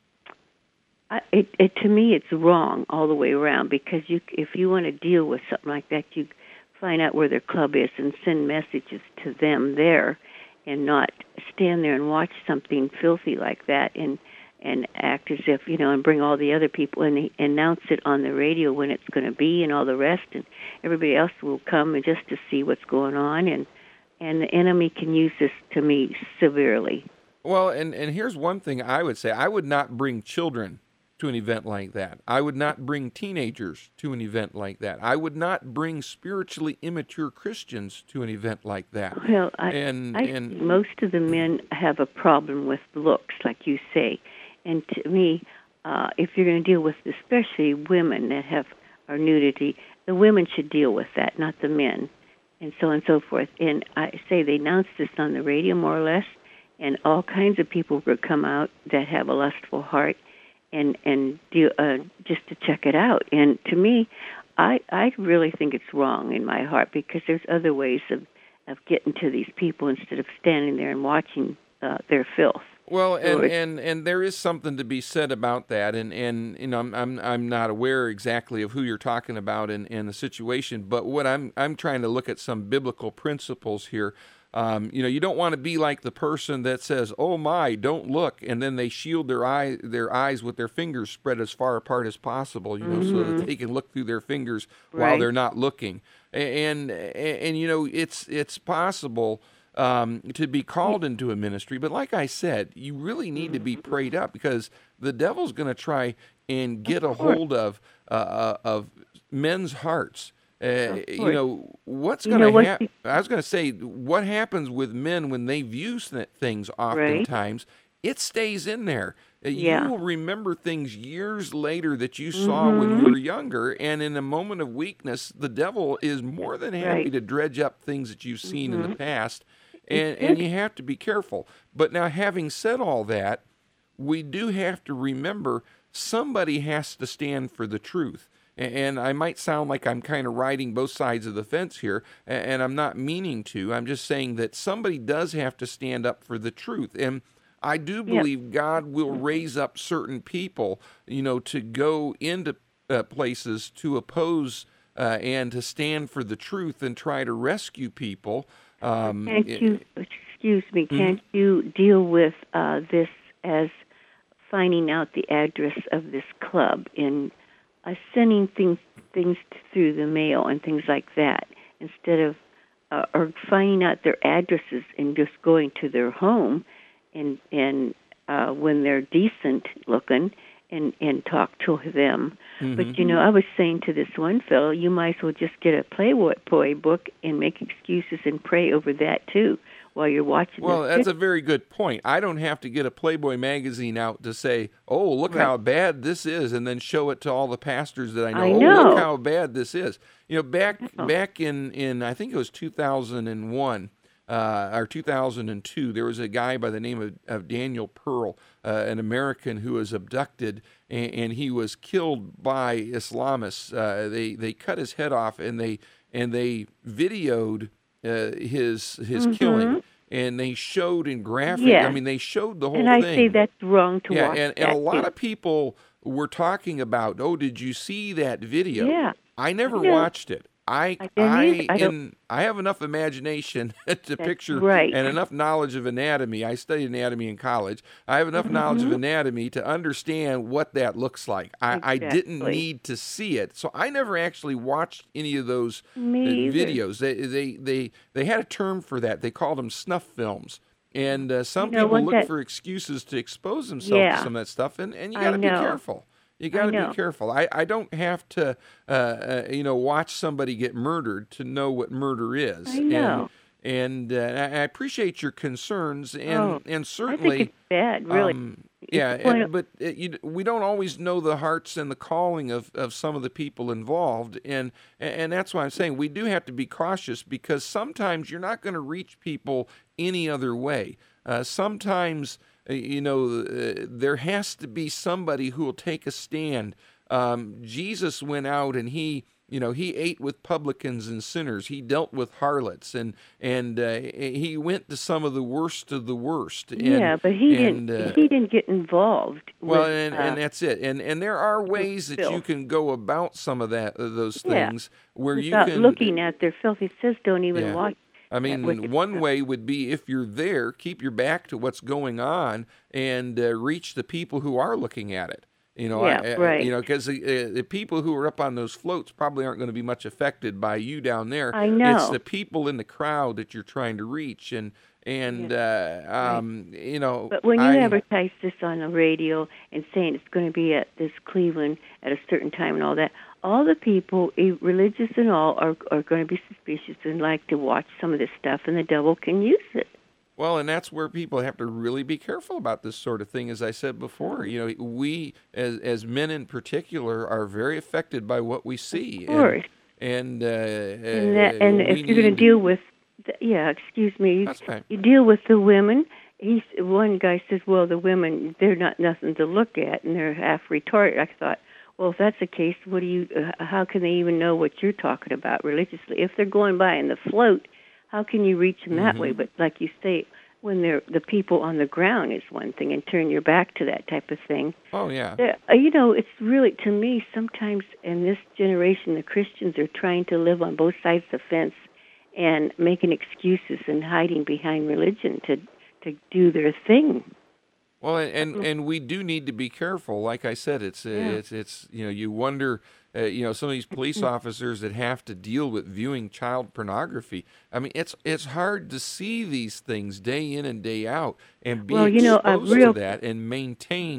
Uh, it, it to me, it's wrong all the way around, because you, if you want to deal with something like that, you find out where their club is and send messages to them there, and not stand there and watch something filthy like that and. and act as if, you know, and bring all the other people and announce it on the radio when it's going to be and all the rest, and everybody else will come and just to see what's going on, and and the enemy can use this, to me, severely. Well, and, and here's one thing I would say. I would not bring children to an event like that. I would not bring teenagers to an event like that. I would not bring spiritually immature Christians to an event like that. Well, I, and, I and, think most of the men have a problem with looks, like you say. And to me, uh, if you're going to deal with especially women that have our nudity, the women should deal with that, not the men, and so on and so forth. And I say they announced this on the radio, more or less, and all kinds of people will come out that have a lustful heart and and do, uh, just to check it out. And to me, I I really think it's wrong in my heart, because there's other ways of, of getting to these people instead of standing there and watching uh, their filth. Well, and, and, and there is something to be said about that, and, and you know I'm I'm I'm not aware exactly of who you're talking about in, in the situation, but what I'm I'm trying to look at some biblical principles here. Um, you know, you don't want to be like the person that says, "Oh my, don't look," and then they shield their eye their eyes with their fingers spread as far apart as possible, you know, mm-hmm. so that they can look through their fingers right. while they're not looking. And, and and you know, it's it's possible. Um, to be called into a ministry. But like I said, you really need to be prayed up, because the devil's going to try and get Of a course. hold of uh, uh, of men's hearts. Uh, Of you course. know what's You going know to what? happen. I was going to say what happens with men when they view th- things. Right? Oftentimes, it stays in there. Uh, You Yeah. will remember things years later that you saw when you Mm-hmm. were younger, and in a moment of weakness, the devil is more than happy Right. to dredge up things that you've seen in the Mm-hmm. past, It's and and good. you have to be careful. But now, having said all that, we do have to remember somebody has to stand for the truth. A- And I might sound like I'm kind of riding both sides of the fence here, a- and I'm not meaning to. I'm just saying that somebody does have to stand up for the truth. And I do Yep. believe God will raise up certain people, you know, to go into uh, places to oppose uh, and to stand for the truth and try to rescue people. Um, Can't you, excuse me, mhm. can't you deal with uh, this as finding out the address of this club and uh, sending things things through the mail and things like that instead of uh, or finding out their addresses and just going to their home and and uh, when they're decent looking and and talk to them. But you know, I was saying to this one fellow, you might as well just get a Playboy book and make excuses and pray over that too while you're watching Well, this. that's a very good point. I don't have to get a Playboy magazine out to say, "Oh, look Right. how bad this is," and then show it to all the pastors that I know. I Oh, know. look how bad this is. You know, back Oh. back in in I think it was two thousand one. Uh, or two thousand two, there was a guy by the name of, of Daniel Pearl, uh, an American who was abducted, and, and he was killed by Islamists. Uh, they they cut his head off, and they and they videoed uh, his his killing, and they showed in graphic. I Yes. mean, they showed the whole And I thing. say that's wrong to Yeah, watch and, and that a lot too. of people were talking about, oh, did you see that video? Yeah. I never Yeah. watched it. I I didn't I either. I don't- in I have enough imagination to picture right. and enough knowledge of anatomy. I studied anatomy in college. I have enough knowledge Mm-hmm. of anatomy to understand what that looks like. I, I didn't Exactly. need to see it, so I never actually watched any of those uh, Me either. videos. They they they they had a term for that. They called them snuff films. And uh, some You know people what, look that- for excuses to expose themselves Yeah. to some of that stuff, and, and you I got to be know. careful. You got to know. be careful. I, I don't have to, uh, uh, you know, watch somebody get murdered to know what murder is. I know. And, and uh, I I appreciate your concerns, and Oh, and I certainly, think it's bad, really. um, It's yeah, the point and- of- but uh, you, we don't always know the hearts and the calling of, of some of the people involved, and and that's why I'm saying we do have to be cautious, because sometimes you're not going to reach people any other way. Uh, sometimes, uh, you know, uh, there has to be somebody who will take a stand. Um, Jesus went out and he, you know, he ate with publicans and sinners. He dealt with harlots, and and uh, he went to some of the worst of the worst. And, yeah, but he and, didn't. uh, he didn't get involved. well, with, and, uh, and that's it. And and there are ways that you filth. can go about some of that uh, those Yeah. things where you without can looking at their filth. It says don't even Yeah. watch. I that wicked mean, one stuff. way would be if you're there, keep your back to what's going on and uh, reach the people who are looking at it. You know, Yeah, I, I- right. You know, because the, uh, the people who are up on those floats probably aren't going to be much affected by you down there. I know. It's the people in the crowd that you're trying to reach, and and uh, um, you know. But when you I, advertise this on the radio and saying it's going to be at this Cleveland at a certain time and all that, all the people, eh, religious and all, are are going to be suspicious and like to watch some of this stuff, and the devil can use it. Well, and that's where people have to really be careful about this sort of thing. As I said before, you know, we as as men in particular are very affected by what we see. Of course. And and, uh, And, that, and uh, if we you're going need- to deal with, the, yeah, excuse me, That's fine. you deal with the women. He's one guy says, well, the women, they're not nothing to look at, and they're half retarded. I thought, well, if that's the case, what do you? Uh, how can they even know what you're talking about religiously? If they're going by in the float, how can you reach them that Mm-hmm. way? But like you say, when they're the people on the ground is one thing, and turn your back to that type of thing. Oh yeah. There- uh, You know, it's really, to me, sometimes in this generation, the Christians are trying to live on both sides of the fence and making excuses and hiding behind religion to to do their thing. Well, and, and and we do need to be careful. Like I said, it's uh, Yeah. it's it's you know you wonder. Uh, you know, some of these police officers that have to deal with viewing child pornography. I mean, it's it's hard to see these things day in and day out and be Well, you know, a exposed real- to that and maintain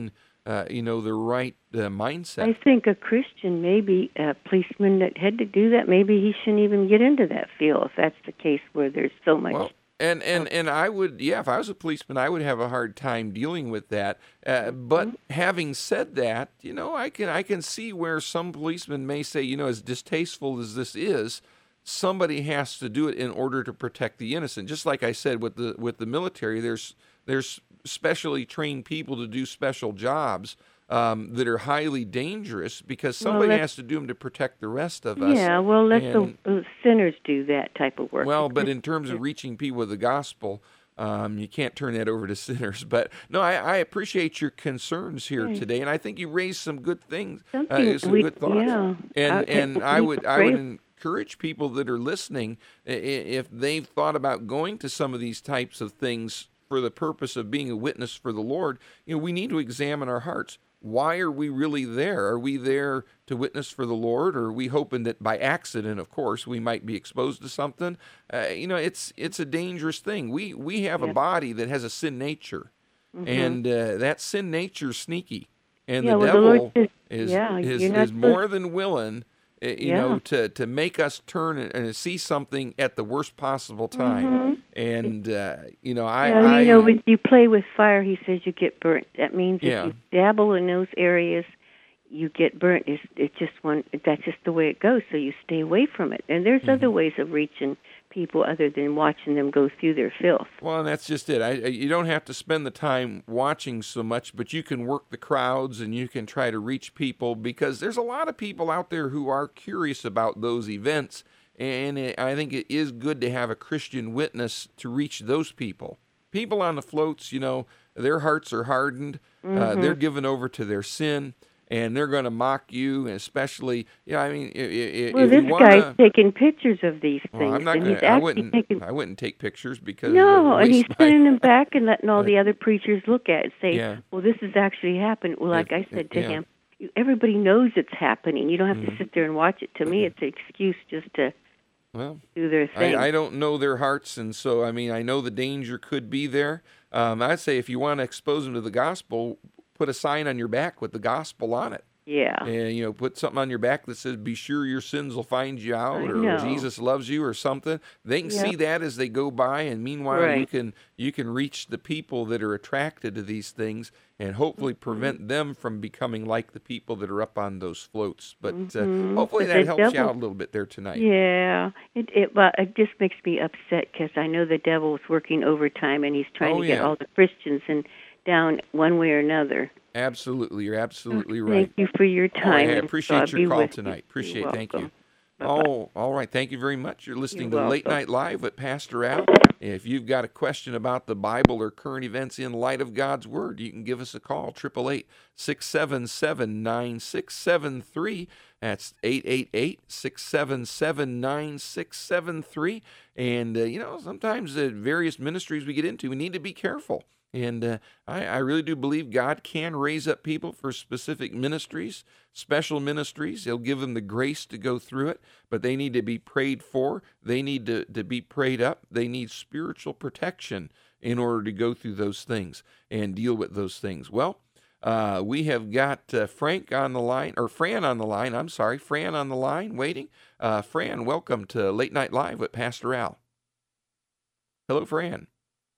uh, you know, the right uh, mindset. I think a Christian, maybe a policeman that had to do that, maybe he shouldn't even get into that field if that's the case where there's so much. Well, and, and, and I would, yeah, if I was a policeman, I would have a hard time dealing with that. Uh, but mm-hmm. having said that, you know, I can I can see where some policemen may say, you know, as distasteful as this is, somebody has to do it in order to protect the innocent. Just like I said with the with the military, there's there's specially trained people to do special jobs um, that are highly dangerous because somebody well, has to do them to protect the rest of us. Yeah, well, let and, the uh, sinners do that type of work. Well, but in terms of reaching people with the gospel, um, you can't turn that over to sinners. But no, I, I appreciate your concerns here okay. today, and I think you raised some good things, Something uh, some we, good thoughts. Yeah, and I, and I would I pray. would encourage people that are listening, if they've thought about going to some of these types of things for the purpose of being a witness for the Lord, you know, we need to examine our hearts. Why are we really there? Are we there to witness for the Lord, or are we hoping that by accident, of course, we might be exposed to something? Uh, you know, it's it's a dangerous thing. We we have yeah. a body that has a sin nature, mm-hmm. and uh, that sin nature is sneaky, and yeah, the well, devil the is yeah, is, is is more than willing, you yeah. know, to, to make us turn and, and see something at the worst possible time. Mm-hmm. And, uh, you know, I... Yeah, I, you know, when you play with fire, he says you get burnt. That means if yeah. you dabble in those areas, you get burnt. It's, it's just one, that's just the way it goes, so you stay away from it. And there's mm-hmm. other ways of reaching people other than watching them go through their filth. Well, and that's just it. I, you don't have to spend the time watching so much, but you can work the crowds and you can try to reach people, because there's a lot of people out there who are curious about those events, and it, I think it is good to have a Christian witness to reach those people. People on the floats, you know, their hearts are hardened. Mm-hmm. Uh, they're given over to their sin. And they're going to mock you, and especially, you know, I mean, if, well, if this you want to... guy's taking pictures of these things. Well, I'm not going to... I wouldn't, taking... I wouldn't take pictures because... No, and he's my... sending them back and letting all the other preachers look at it and say, yeah. well, this is actually happened. Well, like if, I said to yeah. him, everybody knows it's happening. You don't have mm-hmm. to sit there and watch it. To me, it's an excuse just to well, do their thing. I, I don't know their hearts, and so, I mean, I know the danger could be there. Um, I'd say if you want to expose them to the gospel, put a sign on your back with the gospel on it. Yeah. And, you know, put something on your back that says, be sure your sins will find you out, I or know. Jesus loves you, or something. They can Yep. see that as they go by, and meanwhile, Right. you can you can reach the people that are attracted to these things and hopefully prevent mm-hmm. them from becoming like the people that are up on those floats. But mm-hmm. uh, hopefully but that helps devil, you out a little bit there tonight. Yeah. It, it, well, it just makes me upset because I know the devil's working overtime, and he's trying Oh, to get yeah. all the Christians and down one way or another. Absolutely. You're absolutely Thank right. you for your Oh, time. I and appreciate God your be call with tonight. you. Appreciate You're it. Thank you. welcome. Bye-bye. Oh, all right. Thank you very much. You're listening You're to Late welcome. Night Live with Pastor Al. If you've got a question about the Bible or current events in light of God's Word, you can give us a call, eight eight eight, six seven seven, nine six seven three. That's eight eight eight, six seven seven, nine six seven three. And, uh, you know, sometimes at various ministries we get into, we need to be careful. And uh, I, I really do believe God can raise up people for specific ministries, special ministries. He'll give them the grace to go through it, but they need to be prayed for. They need to, to be prayed up. They need spiritual protection in order to go through those things and deal with those things. Well, uh, we have got uh, Frank on the line, or Fran on the line. I'm sorry, Fran on the line waiting. Uh, Fran, welcome to Late Night Live with Pastor Al. Hello, Fran.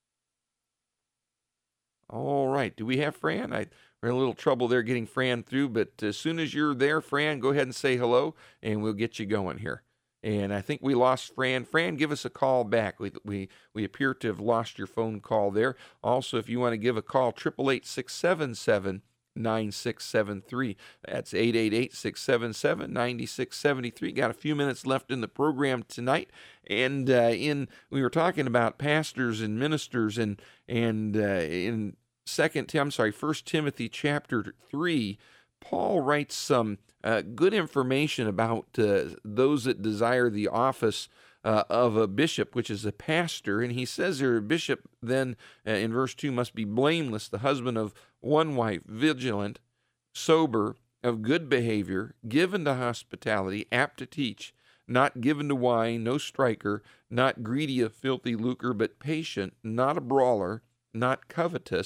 All right. Do we have Fran? I, we're in a little trouble there getting Fran through, but as soon as you're there, Fran, go ahead and say hello, and we'll get you going here. And I think we lost Fran. Fran, give us a call back. We we we appear to have lost your phone call there. Also, if you want to give a call, eight eight eight, six seven seven, nine six seven three. That's eight eight eight, six seven seven, nine six seven three. Got a few minutes left in the program tonight. And uh, in we were talking about pastors and ministers, and and uh, in Second, I'm sorry, First Timothy chapter three, Paul writes some uh, good information about uh, those that desire the office uh, of a bishop, which is a pastor. And he says there, a bishop then uh, in verse two must be blameless, the husband of one wife, vigilant, sober, of good behavior, given to hospitality, apt to teach, not given to wine, no striker, not greedy of filthy lucre, but patient, not a brawler, not covetous,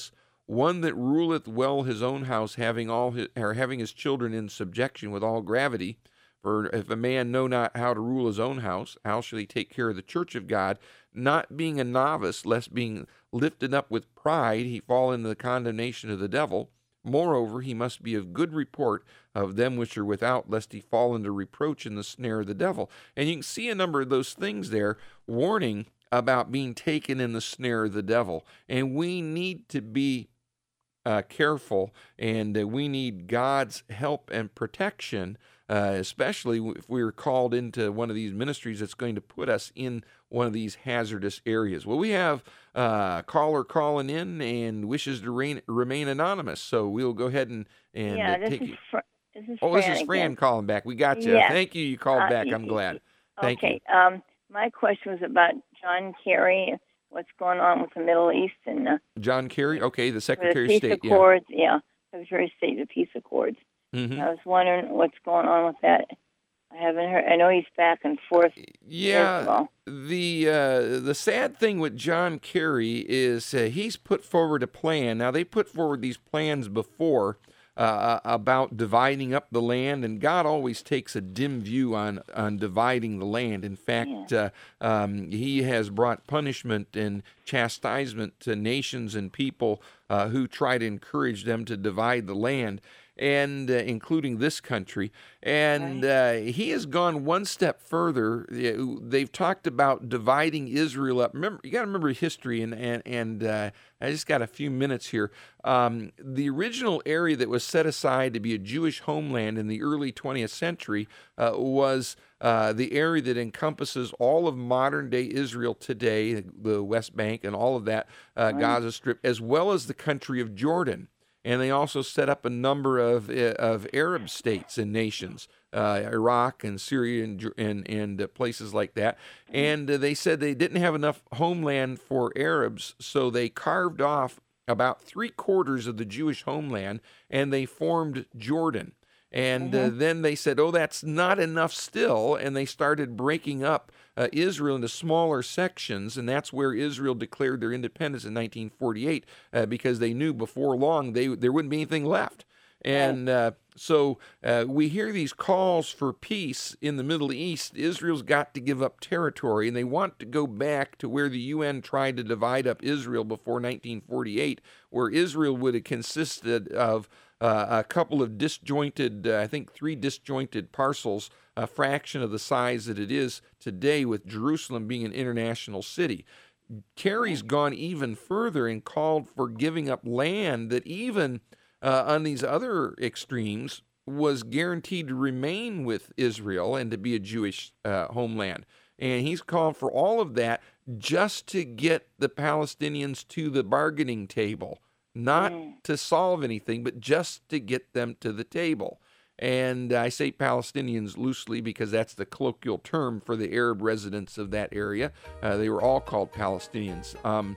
one that ruleth well his own house, having all his, or having his children in subjection with all gravity. For if a man know not how to rule his own house, how shall he take care of the church of God? Not being a novice, lest being lifted up with pride, he fall into the condemnation of the devil. Moreover, he must be of good report of them which are without, lest he fall into reproach in the snare of the devil. And you can see a number of those things there, warning about being taken in the snare of the devil. And we need to be uh, careful, and uh, we need God's help and protection, uh, especially if we're called into one of these ministries that's going to put us in one of these hazardous areas. Well, we have uh, a caller calling in and wishes to rein, remain anonymous, so we'll go ahead and, and yeah, uh, this take is you. Fr- this is oh, Fran this is Fran again. calling back. We got you. Yes. Thank you. You called Uh, back. y- I'm glad. Thank okay. you. Um, my question was about John Kerry, what's going on with the Middle East and uh, John Kerry, okay, the the Secretary peace of State. Yeah. accords. Yeah, Secretary of State, the peace accords. Mhm. I was wondering what's going on with that. I haven't heard. I know he's back and forth. Yeah, Israel. the uh, the sad thing with John Kerry is uh, he's put forward a plan. Now, they put forward these plans before uh, about dividing up the land, and God always takes a dim view on, on dividing the land. In fact, Yeah. uh, um, he has brought punishment and chastisement to nations and people uh, who try to encourage them to divide the land, and uh, including this country. And uh, he has gone one step further. Uh, They've talked about dividing Israel up. Remember, you got to remember history, and and and uh, I just got a few minutes here. Um, the original area that was set aside to be a Jewish homeland in the early twentieth century uh, was uh, the area that encompasses all of modern-day Israel today, the West Bank and all of that, uh, Right. Gaza Strip, as well as the country of Jordan. And they also set up a number of uh, of Arab states and nations, uh, Iraq and Syria and Jer- and, and uh, places like that. And uh, they said they didn't have enough homeland for Arabs, so they carved off about three quarters of the Jewish homeland, and they formed Jordan. And uh, then they said, oh, that's not enough still, and they started breaking up uh, Israel into smaller sections, and that's where Israel declared their independence in nineteen forty-eight, uh, because they knew before long they there wouldn't be anything left. And uh, so uh, we hear these calls for peace in the Middle East. Israel's got to give up territory, and they want to go back to where the U N tried to divide up Israel before nineteen forty-eight, where Israel would have consisted of uh, a couple of disjointed, uh, I think three disjointed parcels, a fraction of the size that it is today, with Jerusalem being an international city. Kerry's gone even further and called for giving up land that even uh, on these other extremes was guaranteed to remain with Israel and to be a Jewish uh, homeland. And he's called for all of that just to get the Palestinians to the bargaining table, not Mm. to solve anything, but just to get them to the table. And I say Palestinians loosely because that's the colloquial term for the Arab residents of that area. Uh, they were all called Palestinians. Um,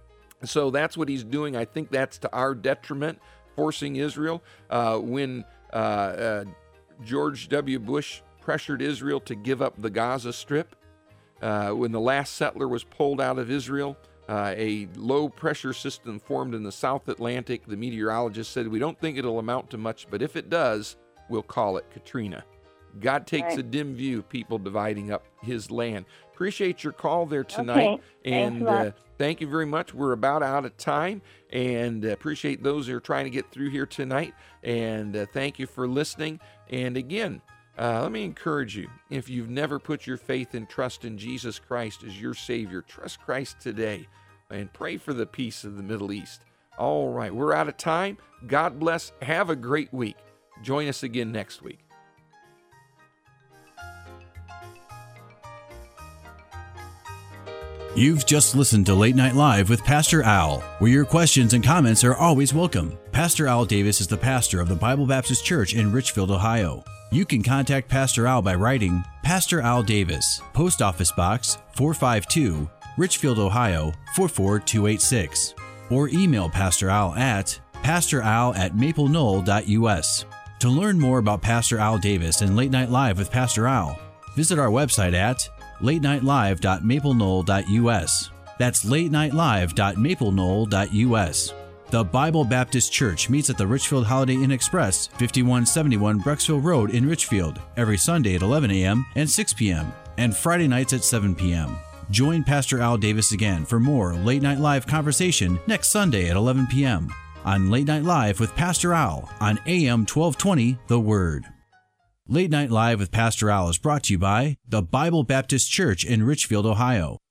so that's what he's doing. I think that's to our detriment, forcing Israel. Uh, when uh, uh, George W. Bush pressured Israel to give up the Gaza Strip, uh, when the last settler was pulled out of Israel, Uh, a low-pressure system formed in the South Atlantic. The meteorologist said, we don't think it'll amount to much, but if it does, we'll call it Katrina. God takes Right. a dim view, people dividing up his land. Appreciate your call there tonight. Okay. Thanks And a lot. uh, thank you very much. We're about out of time, and uh, appreciate those who are trying to get through here tonight. And uh, thank you for listening. And again, Uh, let me encourage you, if you've never put your faith and trust in Jesus Christ as your Savior, trust Christ today and pray for the peace of the Middle East. All right, we're out of time. God bless. Have a great week. Join us again next week. You've just listened to Late Night Live with Pastor Al, where your questions and comments are always welcome. Pastor Al Davis is the pastor of the Bible Baptist Church in Richfield, Ohio. You can contact Pastor Al by writing Pastor Al Davis, Post Office Box four five two, Richfield, Ohio four four two eight six, or email Pastor Al at pastoral at maplenol dot u s. To learn more about Pastor Al Davis and Late Night Live with Pastor Al, visit our website at late night live dot maplenol dot u s. That's late night live dot maplenol dot u s. The Bible Baptist Church meets at the Richfield Holiday Inn Express, fifty-one seventy-one Brecksville Road in Richfield, every Sunday at eleven a.m. and six p.m., and Friday nights at seven p.m. Join Pastor Al Davis again for more Late Night Live conversation next Sunday at eleven p.m. on Late Night Live with Pastor Al on A M twelve twenty The Word. Late Night Live with Pastor Al is brought to you by the Bible Baptist Church in Richfield, Ohio.